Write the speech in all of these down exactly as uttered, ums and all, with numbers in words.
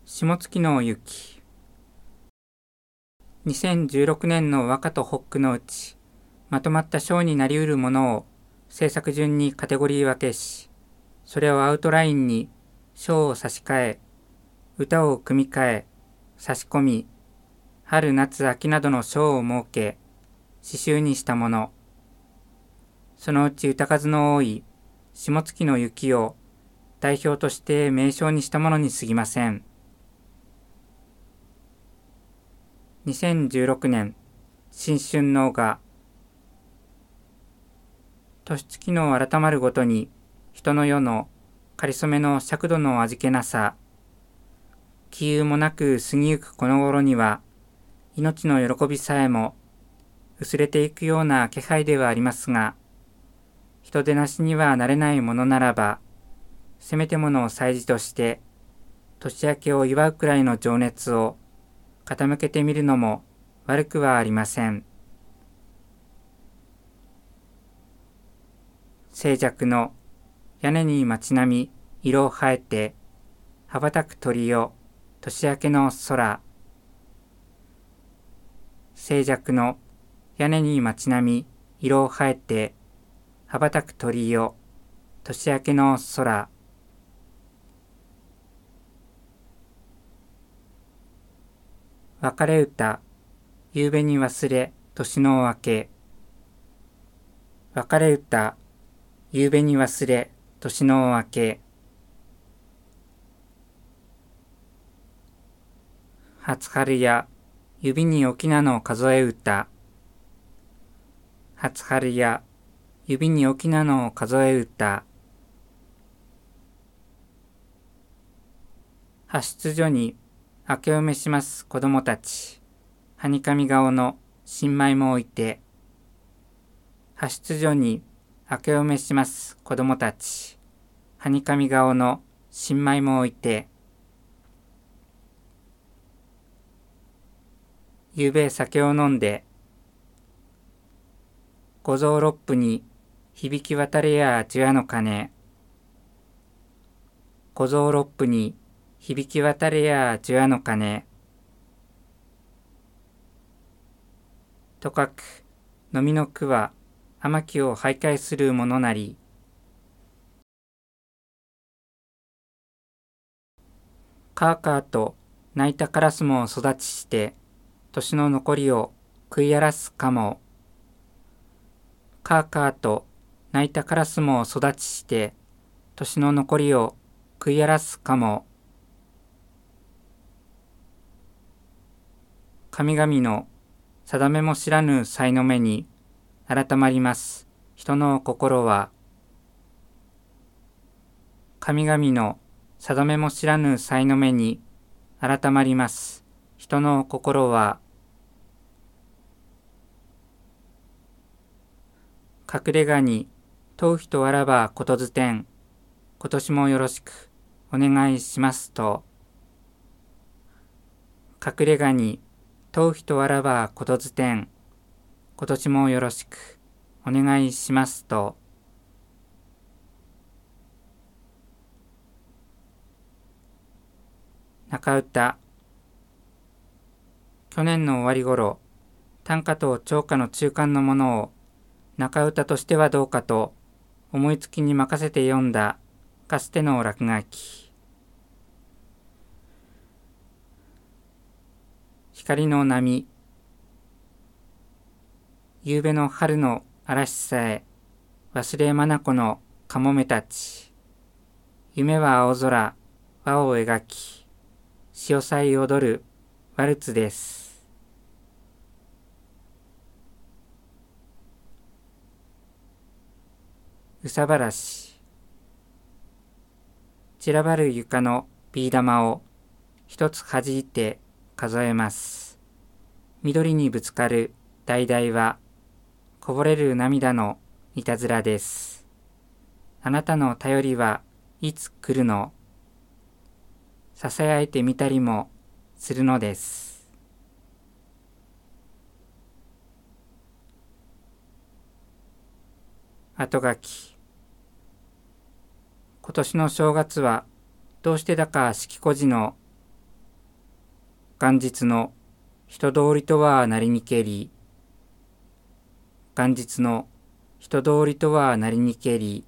下月の雪。にせんじゅうろくねんの和歌と北句のうち、まとまった章になりうるものを制作順にカテゴリー分けし、それをアウトラインに章を差し替え、歌を組み替え、差し込み、春夏秋などの章を設け、詩集にしたもの。そのうち歌数の多い下月の雪を代表として名称にしたものに過ぎません。にせんじゅうろくねん新春の画。年月の改まるごとに人の世のかりそめの尺度の味気なさ、気憂もなく過ぎゆくこの頃には命の喜びさえも薄れていくような気配ではありますが、人でなしにはなれないものならば、せめてものを祭事として年明けを祝うくらいの情熱を傾けてみるのも悪くはありません。静寂の屋根に街並み色を生えて羽ばたく鳥よ年明けの空。静寂の屋根に街並み色を生えて羽ばたく鳥よ年明けの空。別れ歌、夕べに忘れ年の明け。別れ歌、夕べに忘れ年の明け。初春や指に置きなの数え歌。初春や指に置きなの数え歌。派出所に明けおめします子供たち。はにかみ顔の新米も置いて。派出所に明けおめします子供たち。はにかみ顔の新米も置いて。ゆうべ酒を飲んで、五臓六腑に響き渡れや除夜の鐘。五臓六腑に響き渡れや除夜の鐘。とかく飲みの句は天気を徘徊するものなり。カーカーと鳴いたカラスも育ちして、年の残りを食い荒らすかも。カーカーと鳴いたカラスも育ちして、年の残りを食い荒らすかも。神々の定めも知らぬ才の目に改まります人の心は。神々の定めも知らぬ才の目に改まります人の心は。隠れ家に問う人あらばことづてん、今年もよろしくお願いしますと。隠れ家に問う人あらばことづてん、今年もよろしくお願いしますと。中歌。去年の終わり頃、短歌と長歌の中間のものを中歌としてはどうかと思いつきに任せて読んだかつての落書き。光の波。夕べの春の嵐さえ忘れ眼のかもめたち。夢は青空、輪を描き、潮さい踊るワルツです。うさばらし。散らばる床のビー玉を一つ弾いて数えます。緑にぶつかる橙はこぼれる涙のいたずらです。あなたの頼りはいつ来るの？ささやいてみたりもするのです。後書き。今年の正月はどうしてだか四季孤児の元日の人通りとはなりにけり、元日の人通りとはなりにけり、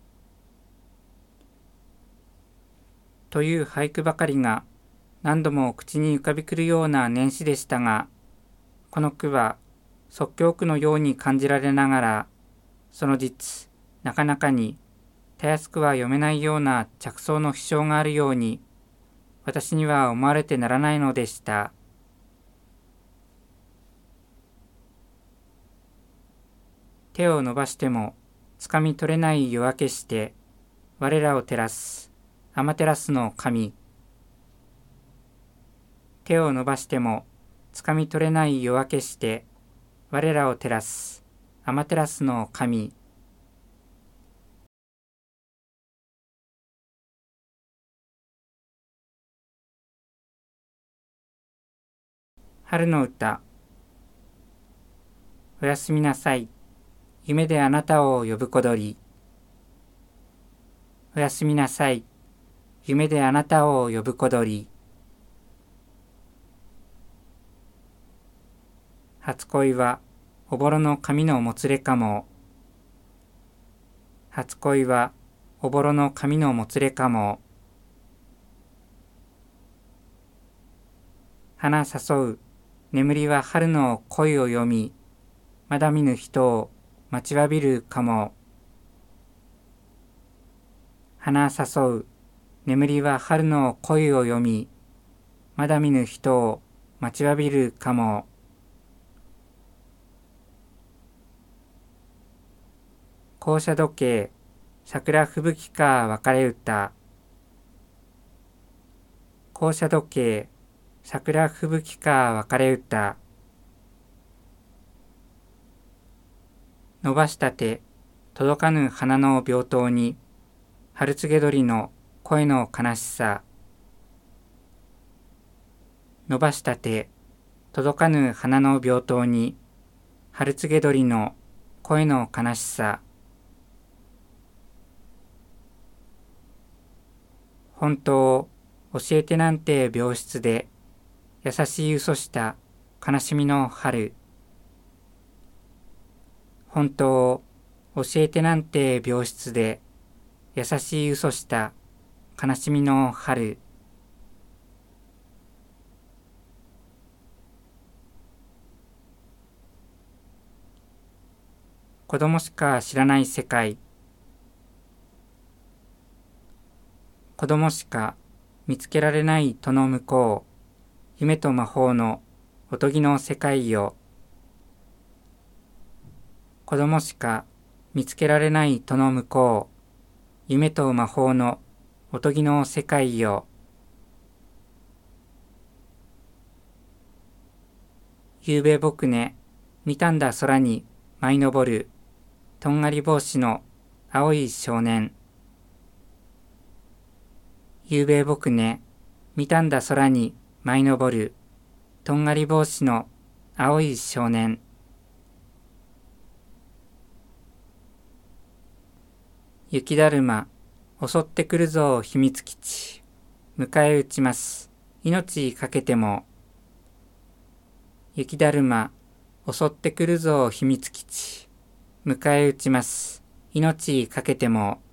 という俳句ばかりが何度も口に浮かびくるような年始でしたが、この句は即興句のように感じられながら、その実、なかなかにたやすくは読めないような着想の飛翔があるように、私には思われてならないのでした。手を伸ばしてもつかみ取れない夜明けして、我らを照らす天照の神。手を伸ばしてもつかみ取れない夜明けして、我らを照らす天照の神。春の歌。おやすみなさい。夢であなたを呼ぶ小鳥。おやすみなさい。夢であなたを呼ぶ小鳥。初恋はおぼろの髪のもつれかも。初恋はおぼろの髪のもつれかも。花誘う眠りは春の恋を読み、まだ見ぬ人を待ちわびるかも。花誘う眠りは春の恋を読み、まだ見ぬ人を待ちわびるかも。校舎時計、桜吹雪か別れ歌。校舎時計、桜吹雪か別れ歌。伸ばした手、届かぬ花の病棟に、春告げ鳥の声の悲しさ。伸ばした手、届かぬ花の病棟に、春告げ鳥の声の悲しさ。本当を教えてなんて病室で、優しい嘘した悲しみの春。本当を教えてなんて病室で、優しい嘘した悲しみの春。子供しか知らない世界。子供しか見つけられない戸の向こう、夢と魔法のおとぎの世界よ。子供しか見つけられない戸の向こう、夢と魔法のおとぎの世界よ。ゆうべ僕ね、見たんだ空に舞い昇る、とんがり帽子の青い少年。ゆうべ僕ね、見たんだ空に舞い昇る、とんがり帽子の青い少年。雪だるま、襲ってくるぞ秘密基地。迎え撃ちます。命かけても。雪だるま、襲ってくるぞ秘密基地。迎え撃ちます。命かけても。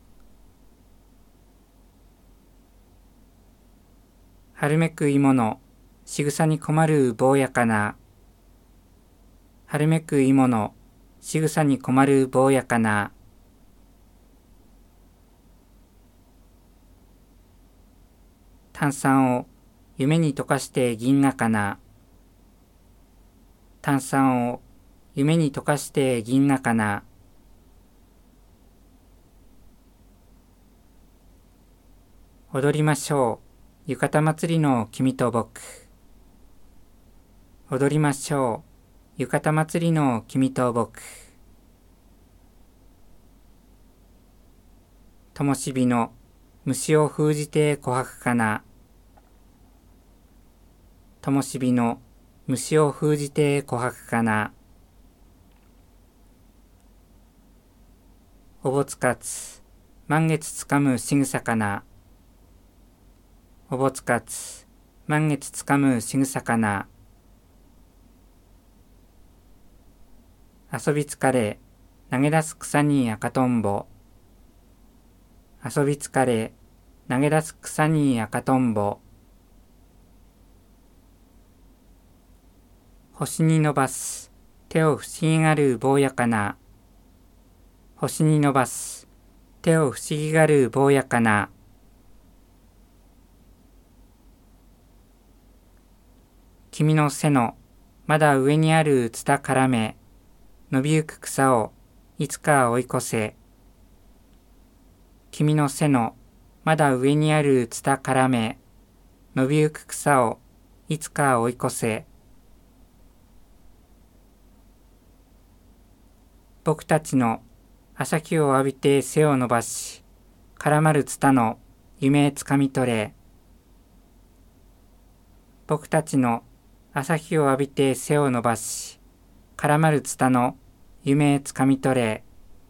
春めく芋の仕草に困る坊やかな。春めく芋の仕草に困る坊やかな。炭酸を夢に溶かして銀河かな。炭酸を夢に溶かして銀河かな。踊りましょう。浴衣祭りの君と僕。踊りましょう。浴衣祭りの君と僕。灯火の虫を封じて琥珀かな。灯火の虫を封じて琥珀かな。おぼつかつ満月つかむ仕草かな。おぼつかつ満月つかむしぐさかな。遊び疲れ、投げ出す草に赤とんぼ。遊び疲れ、投げ出す草に赤とんぼ。星に伸ばす、手を不思議がる坊やかな。星に伸ばす、手を不思議がる坊やかな。君の背のまだ上にあるツタからめ、伸びゆく草をいつか追い越せ。君の背のまだ上にあるツタからめ、伸びゆく草をいつか追い越せ。僕たちの朝日を浴びて背を伸ばし、絡まるツタの夢つかみ取れ。僕たちの朝日を浴びて背を伸ばし、絡まるツタの夢つかみ取れ。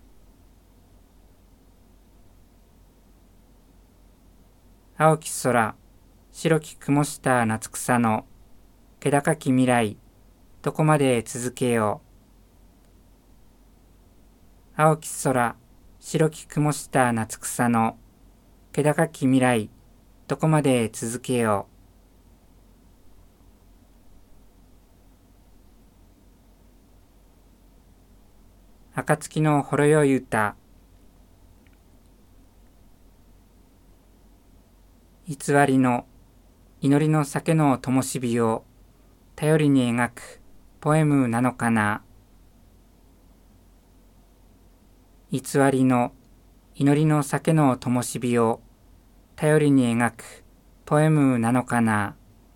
青き空、白き雲した夏草の気高き未来、どこまで続けよう。青き空、白き雲した夏草の気高き未来、どこまで続けよう。暁のほろよい歌。偽りの祈りの酒の灯火を頼りに描くポエムなのかな。偽りの祈りの酒の灯火を頼りに描くポエムなのかな。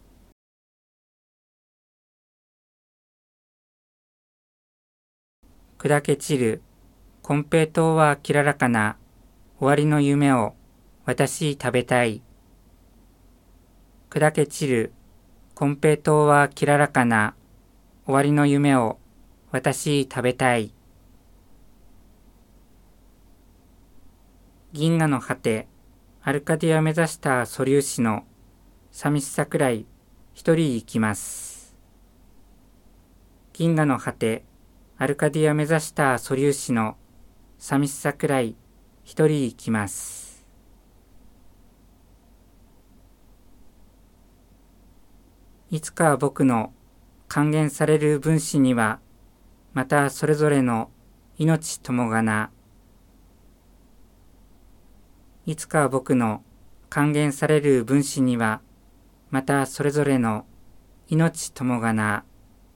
砕け散る金平糖はきららかな終わりの夢を私食べたい。砕け散る金平糖はきららかな終わりの夢を私食べたい。銀河の果て、アルカディア目指した素粒子の寂しさくらい一人行きます。銀河の果て、アルカディア目指した素粒子の寂しさくらい一人行きます。いつか僕の還元される分子にはまたそれぞれの命ともがな。いつか僕の還元される分子にはまたそれぞれの命ともがな。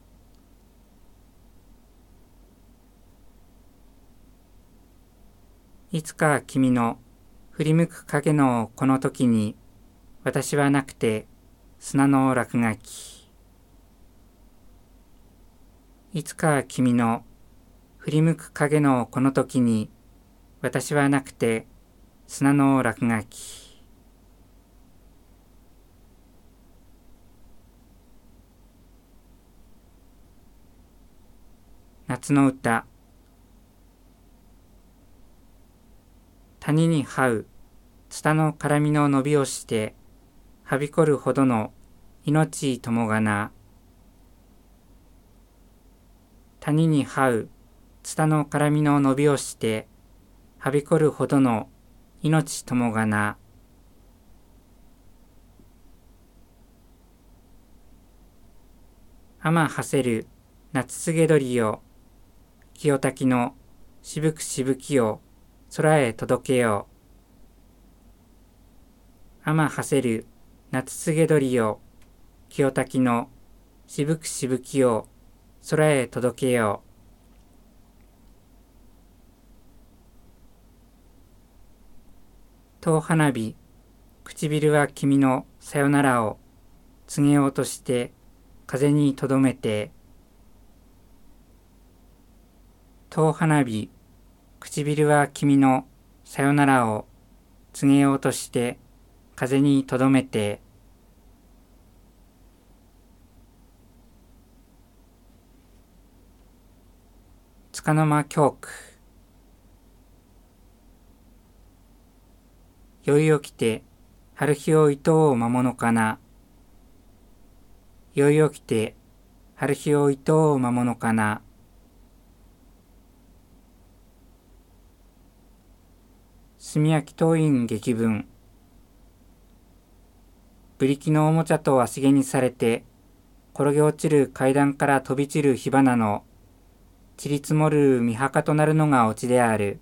いつか君の振り向く影のこの時に私はなくて砂の落書き。いつか君の振り向く影のこの時に私はなくて砂の落書き。夏の歌。谷に這うツタの絡みの伸びをしてはびこるほどの命ともがな。谷に這うツタの絡みの伸びをしてはびこるほどの命ともがな。天はせる夏告げ鳥よ、清滝のしぶくしぶきを空へ届けよう。天はせる夏告げ鳥よ、清滝のしぶくしぶきを空へ届けよう。遠花火、唇は君のさよならを告げようとして風にとどめて。遠花火、唇は君のさよならを告げようとして風にとどめて。束の間教区。宵起きて春日をいとう魔物かな。 よい起きて、春日をいとう魔物かな。炭焼き党員劇文。ブリキのおもちゃと足毛にされて、転げ落ちる階段から飛び散る火花の、散り積もる見墓となるのがオチである。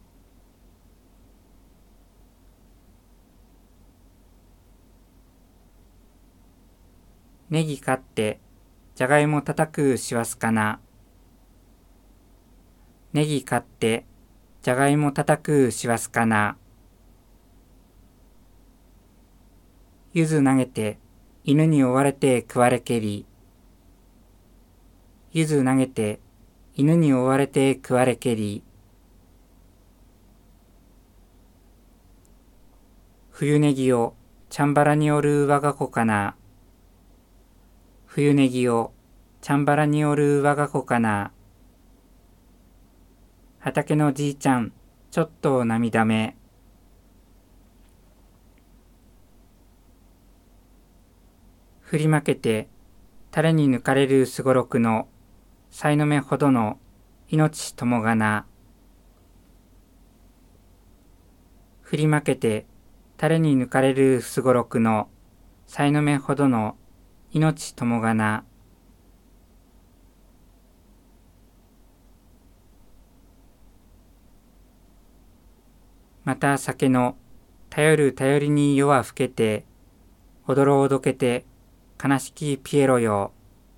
ネギ買って、じゃがいも叩くしわすかな。ネギ買って、じゃがいも叩くしわすかな。ゆず投げて、犬に追われて食われけり。ゆず投げて、犬に追われて食われけり。冬ネギをチャンバラにおる我が子かな。冬ネギをチャンバラにおる我が子かな。畑のじいちゃん、ちょっと涙目。振りまけて、タレに抜かれるすごろくの、さいの目ほどの命ともがな。振りまけて、タレに抜かれるすごろくの、さいの目ほどの命ともがな。また酒の頼る頼りに夜は更けて、おどろおどけて悲しきピエロよ。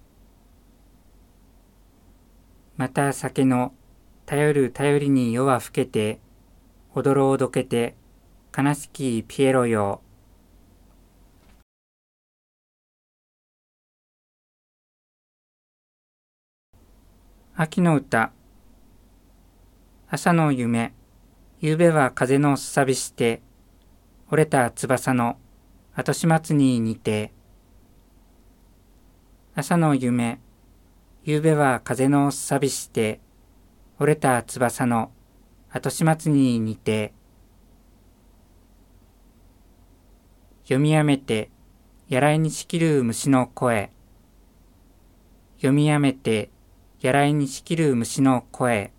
また酒の頼る頼りに夜は更けて、おどろおどけて悲しきピエロよ。秋の歌。朝の夢。夕べは風のすさびして、折れた翼の後始末に似て。朝の夢。夕べは風のすさびして、折れた翼の後始末に似て。読みやめて、やらいにしきる虫の声。読みやめて、やらいにしきる虫の声。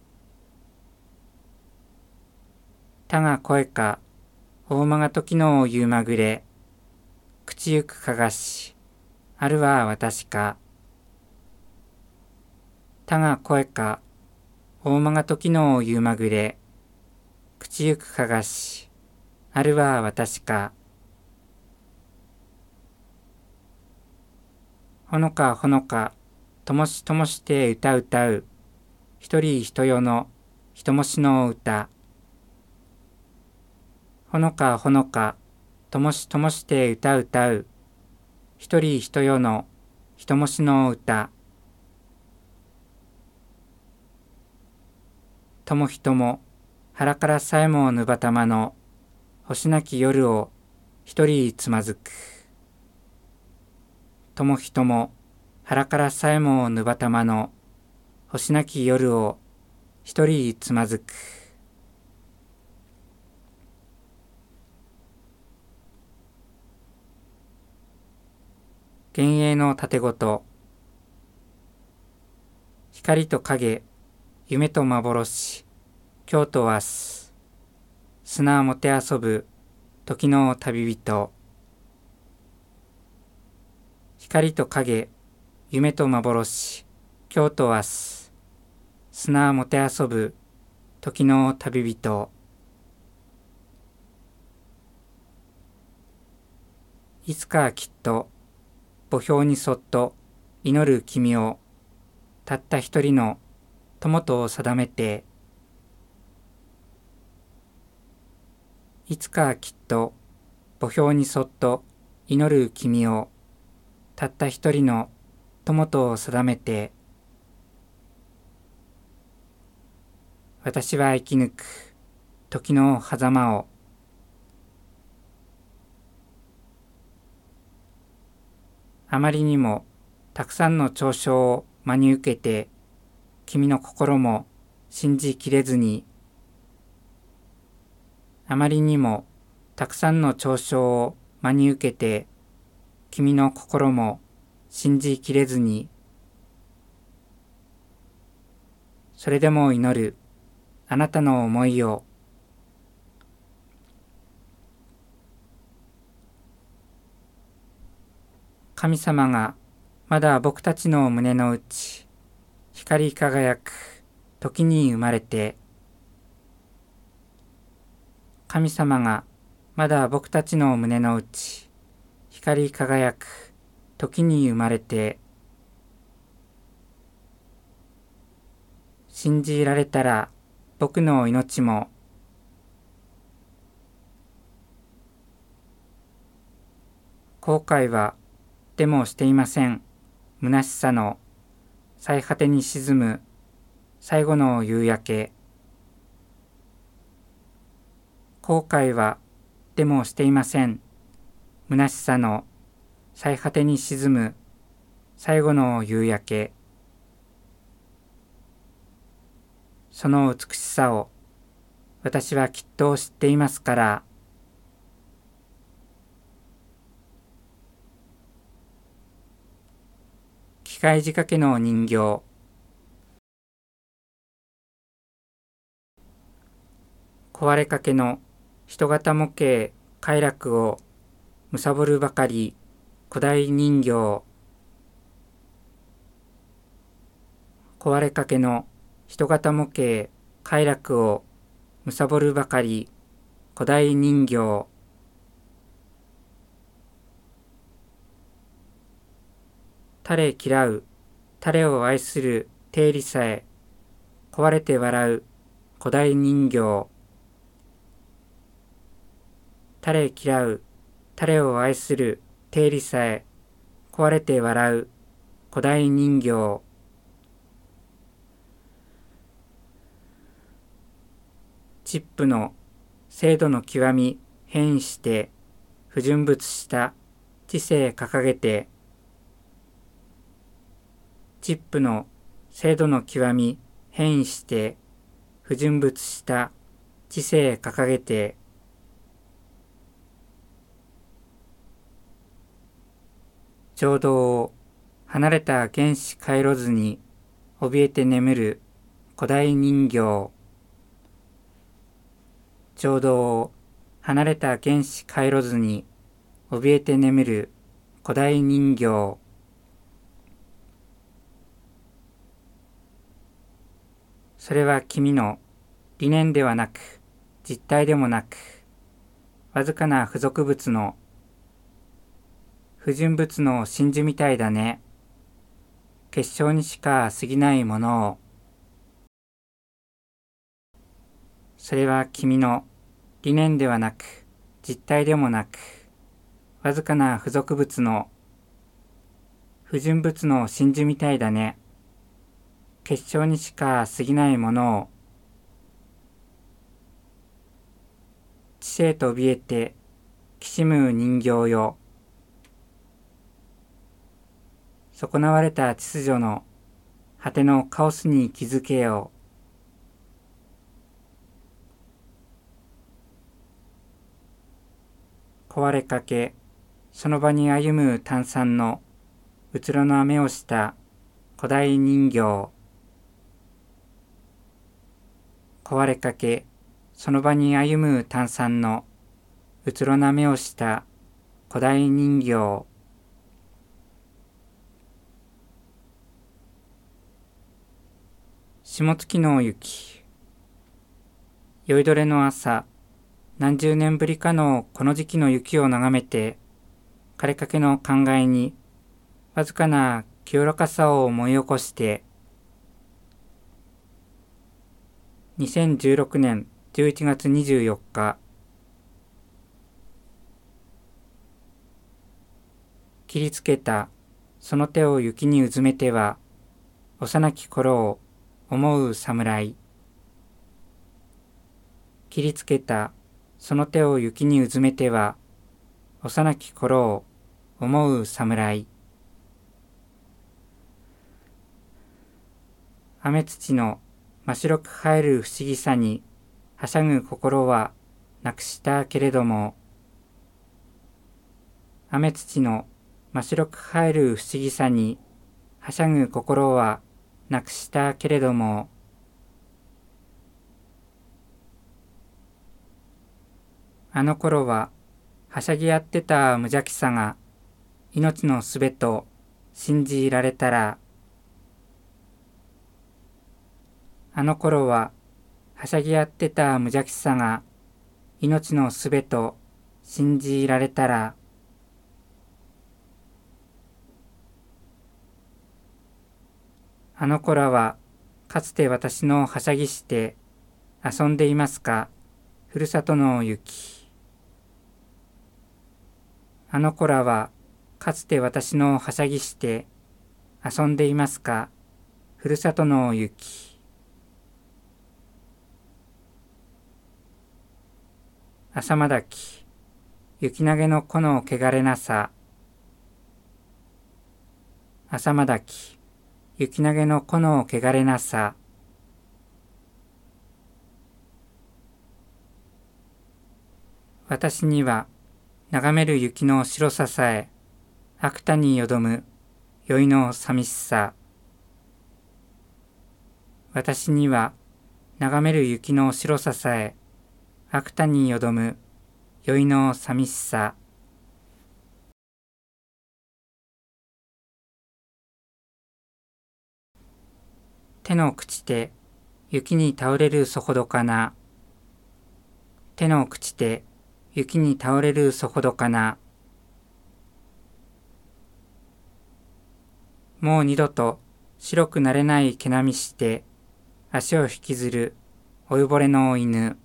たが声か、大間が時の夕まぐれ。口ゆくかがし、あるは私か。たが声か、大間が時の夕まぐれ。口ゆくかがし、あるは私か。ほのかほのか、ともしともして歌歌う。一人一夜の人もしの歌。ほのかほのか、ともしともして歌歌う。一人一夜の人もしの歌。ともひとも腹からさえもぬばたまの星なき夜を一人つまずく。ともひとも腹からさえもぬばたまの星なき夜を一人つまずく。幻影の盾ごと。光と影、夢と幻、今日と明日。砂もてあそぶ時の旅人。光と影、夢と幻、今日と明日。砂もてあそぶ時の旅人。いつかきっと墓標にそっと祈る君をたった一人の友と定めて。いつかきっと墓標にそっと祈る君をたった一人の友と定めて。私は生き抜く時の狭間を。あまりにもたくさんの嘲笑を真に受けて、君の心も信じきれずに。あまりにもたくさんの嘲笑を真に受けて、君の心も信じきれずに、それでも祈るあなたの思いを、神様がまだ僕たちの胸の内、光り輝く時に生まれて、神様がまだ僕たちの胸の内、光り輝く時に生まれて、信じられたら僕の命も後悔はでもしていません。虚しさの最果てに沈む最後の夕焼け。後悔はでもしていません。虚しさの最果てに沈む最後の夕焼け。その美しさを私はきっと知っていますから、機械仕掛けの人形。壊れかけの人型模型快楽を貪るばかり古代人形。壊れかけの人型模型快楽を貪るばかり古代人形。誰嫌う、誰を愛する定理さえ壊れて笑う古代人形。誰嫌う、誰を愛する定理さえ壊れて笑う古代人形。チップの精度の極み変異して不純物した知性掲げて、チップの精度の極み変異して不純物した知性掲げて、浄土を離れた原始回路図に怯えて眠る古代人形。浄土を離れた原始回路図に怯えて眠る古代人形。それは君の理念ではなく実体でもなく、わずかな付属物の不純物の真珠みたいだね。結晶にしか過ぎないものを。それは君の理念ではなく実体でもなく、わずかな付属物の不純物の真珠みたいだね。結晶にしか過ぎないものを。知性と怯えてきしむ人形よ。損なわれた秩序の果てのカオスに気づけよう。壊れかけ、その場に歩む炭酸のうつろの雨をした古代人形。壊れかけ、その場に歩む炭酸のうつろな目をした古代人形。霜月の雪。酔いどれの朝、何十年ぶりかのこの時期の雪を眺めて、枯れかけの考えにわずかな清らかさを思い起こして、にせんじゅうろくねんじゅういちがつにじゅうよっか、切りつけたその手を雪にうずめては、幼き頃を思う侍。切りつけたその手を雪にうずめては、幼き頃を思う侍。雨土の真白く映える不思議さにはしゃぐ心はなくしたけれども、雨土の真白く映える不思議さにはしゃぐ心はなくしたけれども、あの頃ははしゃぎ合ってた無邪気さが命のすべと信じられたら、あの頃ははしゃぎ合ってた無邪気さが命のすべと信じられたら、あの頃はかつて私のはしゃぎして遊んでいますか、ふるさとの雪。あの頃はかつて私のはしゃぎして遊んでいますか、ふるさとの雪。朝まだき、雪投げのこの汚れなさ。朝まだき、雪投げのこの汚れなさ。私には眺める雪の白ささえ、悪多によどむ酔いの寂しさ。私には眺める雪の白ささえ、悪多によどむ酔いの寂しさ。手の朽ちて雪に倒れるそほどかな。手の朽ちて雪に倒れるそほどかな。もう二度と白くなれない毛並みして足を引きずる老いぼれの犬。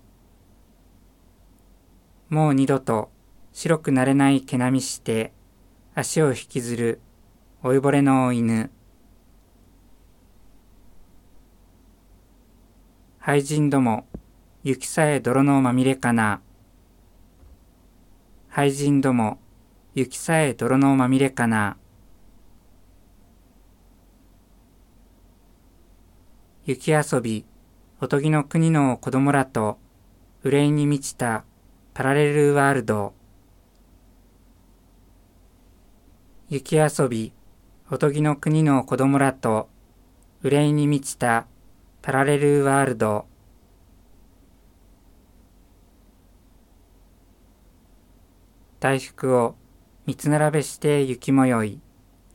もう二度と白くなれない毛並みして足を引きずる老いぼれの犬。廃人ども、雪さえ泥のまみれかな。廃人ども、雪さえ泥のまみれかな。雪遊び、おとぎの国の子供らと憂いに満ちたパラレルワールド。雪遊び、おとぎの国の子供らと憂いに満ちたパラレルワールド。大福を三つ並べして雪もよい。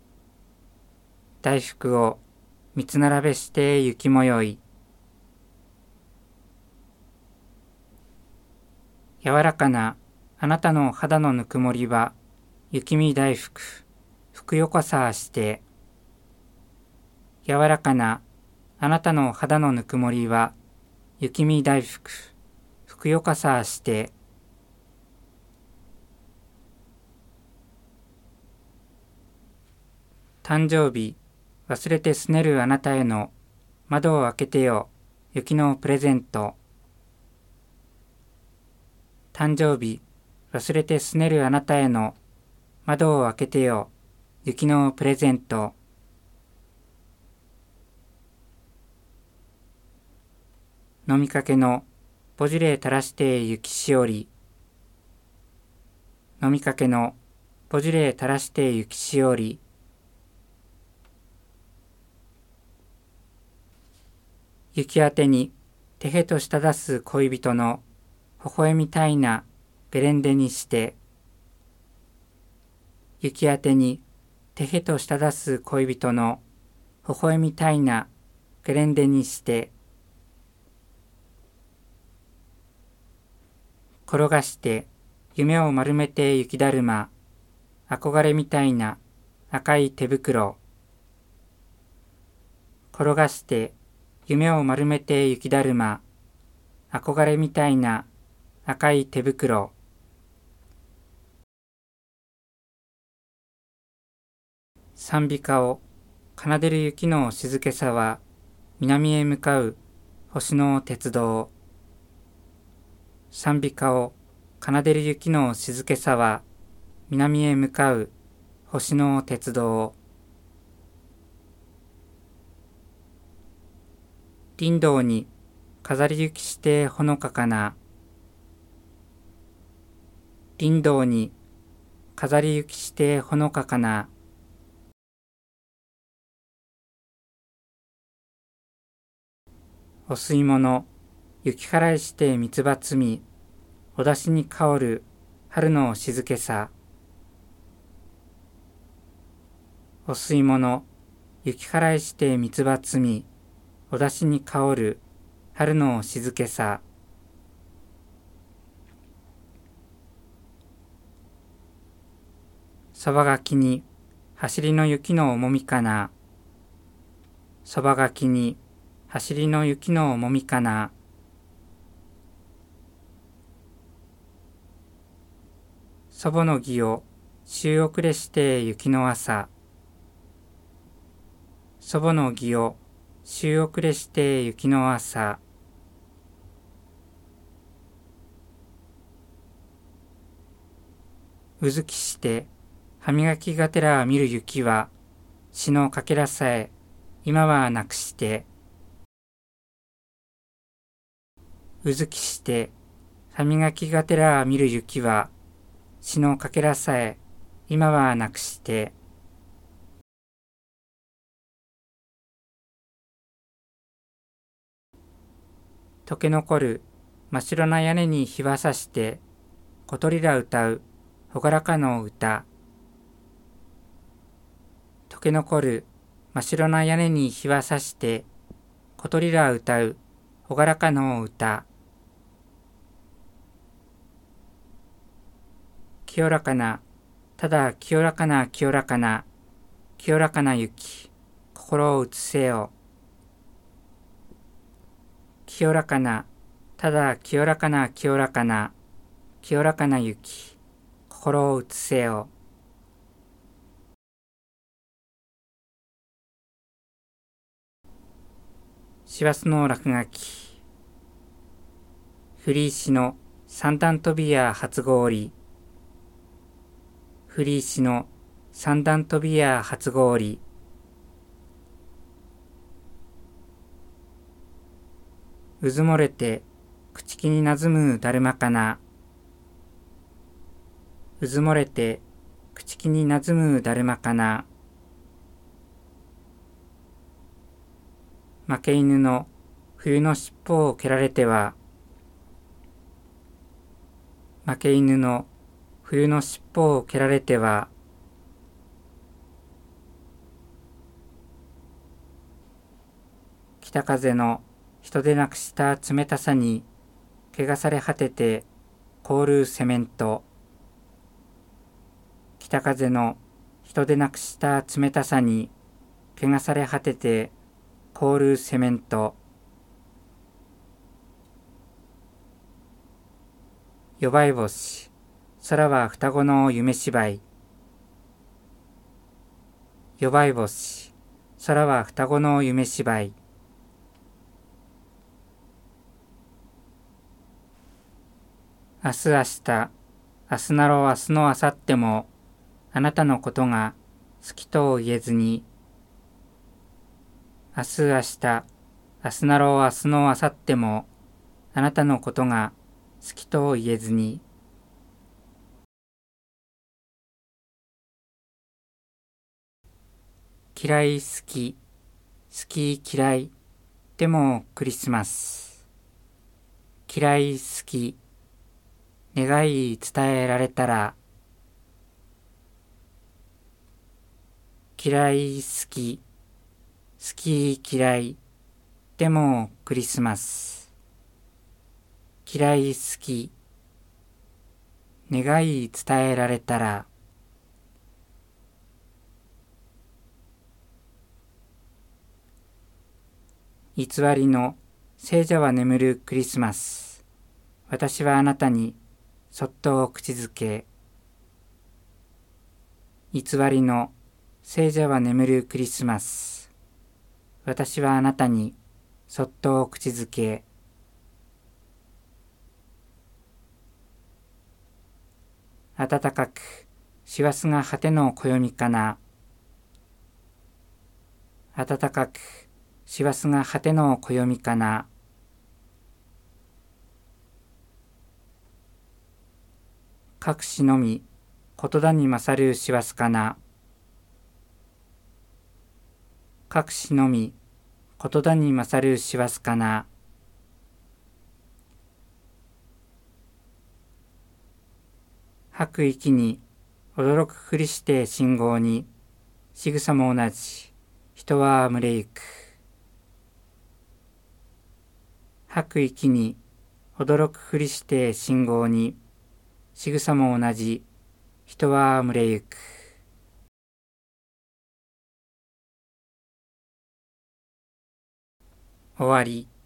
大福を三つ並べして雪もよい。柔らかなあなたの肌のぬくもりは雪見大福、ふくよかさして。柔らかなあなたの肌のぬくもりは雪見大福、ふくよかさして。誕生日、忘れてすねるあなたへの窓を開けてよ、雪のプレゼント。誕生日、忘れてすねるあなたへの窓を開けてよ、雪のプレゼント。飲みかけのボジュレー垂らして雪しおり。飲みかけのボジュレー垂らして雪しおり。雪あてにてへとしただす恋人の微笑みたいなゲレンデにして。雪あてにてへとしただす恋人の微笑みたいなゲレンデにして。転がして夢を丸めて雪だるま、憧れみたいな赤い手袋。転がして夢を丸めて雪だるま、憧れみたいな赤い手袋。賛美歌を奏でる雪の静けさは南へ向かう星の鉄道。賛美歌を奏でる雪の静けさは南へ向かう星の鉄道。林道に飾り雪してほのかかな。林道に飾り行きしてほのかかな。お吸い物、雪払いして三つ葉摘み、お出汁に香る春の静けさ。お吸い物、雪払いして三つ葉摘み、お出汁に香る春の静けさ。そばがきに走りの雪の重みかな。そばがきに走りの雪の重みかな。祖母の儀を週遅れして雪の朝。祖母の儀を週遅れして雪の朝。うずきして歯磨きがてら見る雪は、死のかけらさえ今はなくして。うずきして歯磨きがてら見る雪は、死のかけらさえ今はなくして。溶け残る真っ白な屋根に日はさして、小鳥ら歌うほがらかの歌。溶け残る真っ白な屋根に日はさして、小鳥ら歌うほがらかの歌。清らかな、ただ清らかな清らかな、清らかな雪、心を移せよ。清らかな、ただ清らかな清らかな、清らかな雪、心を移せよ。師走の落書き。降り石の三段跳びや初氷。降り石の三段跳びや初氷。うずもれて朽木になずむだるまかな。うずもれて朽木になずむだるまかな。負け犬の冬の尻尾を蹴られては、負け犬の冬の尻尾を蹴られては、北風の人でなくした冷たさに汚され果てて凍るセメント。北風の人でなくした冷たさに汚され果てて凍るセメント。夜ばい星、空は双子の夢芝居。夜ばい星、空は双子の夢芝居。明日明日、明日なろ明日の明後日も、あなたのことが好きと言えずに。明日明日、明日なろ明日の明後日も、あなたのことが好きと言えずに。嫌い好き、好き嫌い、でもクリスマス。嫌い好き、願い伝えられたら。嫌い好き、好き嫌い、でもクリスマス。嫌い好き、願い伝えられたら。偽りの聖者は眠るクリスマス。私はあなたにそっと口づけ。偽りの聖者は眠るクリスマス。私はあなたにそっと口づけ。暖かく師走が果ての暦かな。暖かく師走が果ての暦かな。隠しのみことだに勝るしわすかな。隠しのみ、ことだに勝るしわすかな。吐く息に驚くふりして信号に、仕草も同じ、人は群れゆく。吐く息に驚くふりして信号に、仕草も同じ、人は群れゆく。終わり。